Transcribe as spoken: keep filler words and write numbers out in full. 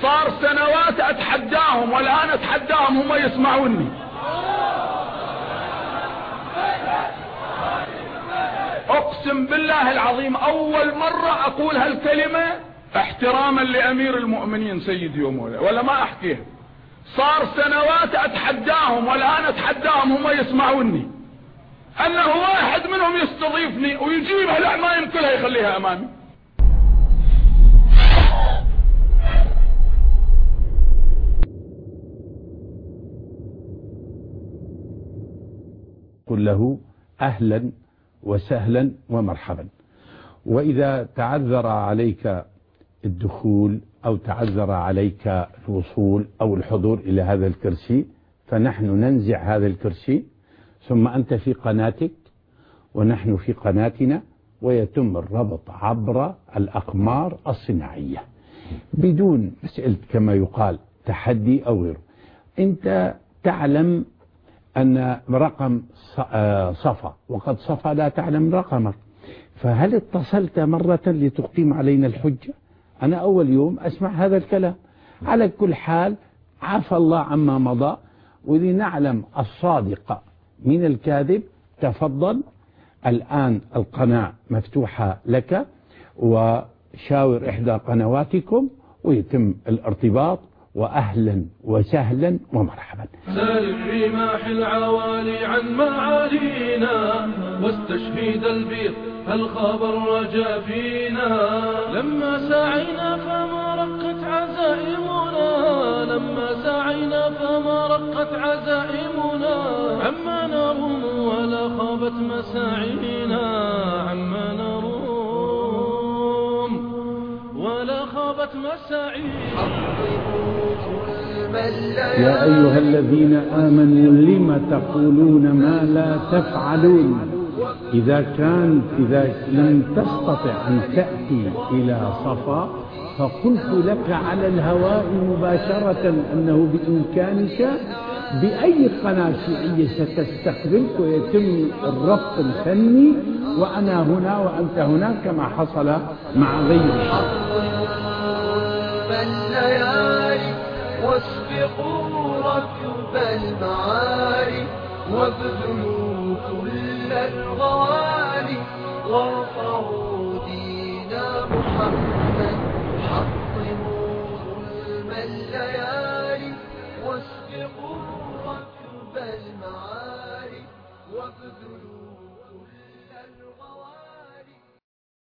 صار سنوات اتحداهم والان اتحداهم هم يسمعوني. اقسم بالله العظيم اول مرة اقول هالكلمة احتراما لامير المؤمنين سيدي ومولاي ولا ما احكيها. صار سنوات اتحداهم والان اتحداهم هم يسمعوني انه واحد منهم يستضيفني ويجيب هالاعمايم كلها يخليها امامي. قل له اهلا وسهلا ومرحبا. واذا تعذر عليك الدخول او تعذر عليك الوصول او الحضور الى هذا الكرسي فنحن ننزع هذا الكرسي، ثم انت في قناتك ونحن في قناتنا، ويتم الربط عبر الاقمار الصناعية بدون مسألة كما يقال تحدي او غيره. انت تعلم أن رقم صفا وقد صفا لا تعلم رقمك، فهل اتصلت مرة لتقيم علينا الحجة؟ أنا أول يوم أسمع هذا الكلام. على كل حال عفى الله عما مضى، ولنعلم الصادق من الكاذب تفضل الآن القناة مفتوحة لك، وشاور إحدى قنواتكم ويتم الارتباط. وأهلا وسهلا ومرحبا. سال الرماح العوالي عن معالينا واستشهد البيض هل خاب الرجا فينا. لما سعينا فما رقت عزائمنا، لما سعينا فما رقت عزائمنا. عما نروم ولا خابت مساعينا، عما نروم ولا خابت مساعينا. يا أيها الذين آمنوا لم تقولون ما لا تفعلون. إذا كان إذا لم تستطع أن تأتي إلى صفا فقلت لك على الهواء مباشرة أنه بإمكانك بأي قناة شيعية ستستقبلك ويتم الربط الفني، وأنا هنا وأنت هناك كما حصل مع غيرك. واسبقوا ركب المعالي وابذلوا كل الغوالي وارفعوا دين محمد.